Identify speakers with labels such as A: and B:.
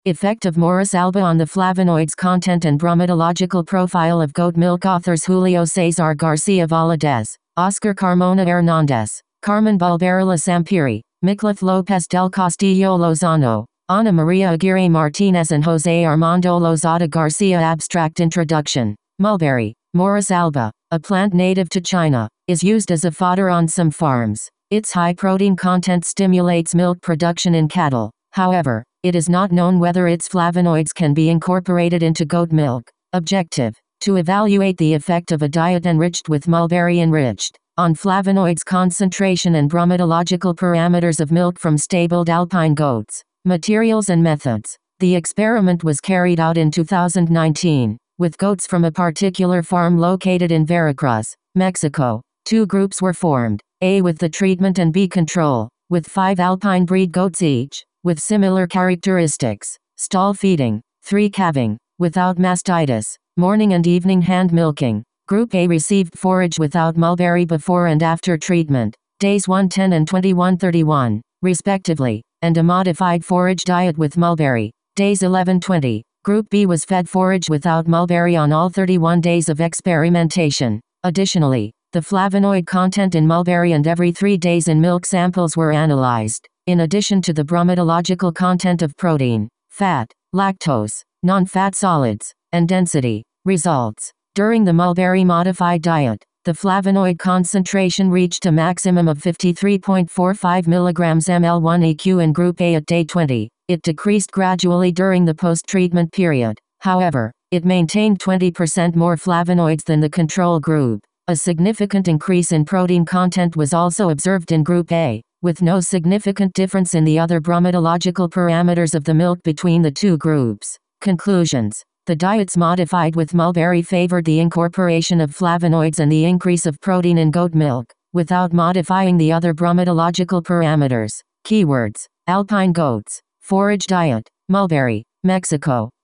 A: Effect of Morris Alba on the flavonoids content and bromatological profile of goat milk. Authors Julio Cesar Garcia Valadez, Oscar Carmona Hernandez, Carmen Balbarilla Sampiri, Miclef Lopez del Castillo Lozano, Ana Maria Aguirre Martinez and Jose Armando Lozada Garcia. Abstract introduction. Mulberry, Morris alba, a plant native to China, is used as a fodder on some farms. Its high protein content stimulates milk production in cattle. However, it is not known whether its flavonoids can be incorporated into goat milk. Objective: to evaluate the effect of a diet enriched with mulberry enriched on flavonoids concentration and bromatological parameters of milk from stabled alpine goats. Materials and methods. The experiment was carried out in 2019, with goats from a particular farm located in Veracruz, Mexico. Two groups were formed, A with the treatment and B control, with 5 alpine breed goats each, with similar characteristics: stall feeding, 3 calving, without mastitis, morning and evening hand milking. Group A received forage without mulberry before and after treatment, days 110 and 2131, respectively, and a modified forage diet with mulberry, days 11-20. Group B was fed forage without mulberry on all 31 days of experimentation. Additionally, the flavonoid content in mulberry and every 3 days in milk samples were analyzed, in addition to the bromatological content of protein, fat, lactose, non-fat solids, and density. Results. During the mulberry modified diet, the flavonoid concentration reached a maximum of 53.45 mg ml1 in Group A at day 20. It decreased gradually during the post-treatment period. However, it maintained 20% more flavonoids than the control group. A significant increase in protein content was also observed in Group A, with no significant difference in the other bromatological parameters of the milk between the two groups. Conclusions. The diets modified with mulberry favored the incorporation of flavonoids and the increase of protein in goat milk, without modifying the other bromatological parameters. Keywords: alpine goats, forage diet, mulberry, Mexico.